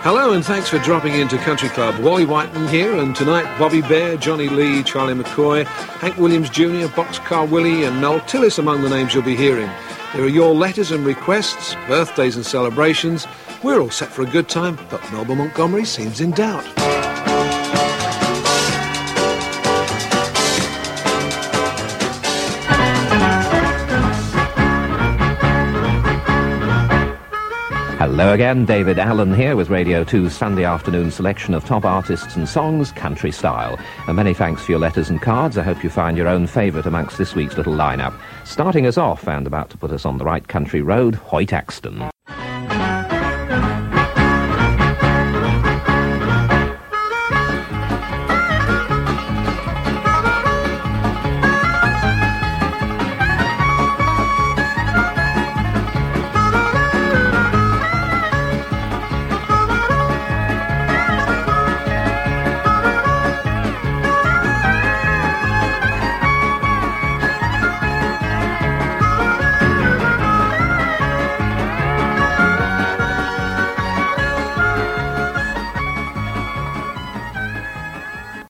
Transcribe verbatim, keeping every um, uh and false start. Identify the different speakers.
Speaker 1: Hello and thanks for dropping into Country Club. Wally Whiteman here, and tonight Bobby Bear, Johnny Lee, Charlie McCoy, Hank Williams Junior, Boxcar Willie and Noel Tillis among the names you'll be hearing. There are your letters and requests, birthdays and celebrations. We're all set for a good time, but Melba Montgomery seems in doubt.
Speaker 2: Hello again, David Allen here with Radio two's Sunday afternoon selection of top artists and songs, country style. And many thanks for your letters and cards. I hope you find your own favourite amongst this week's little lineup. Starting us off and about to put us on the right country road, Hoyt Axton.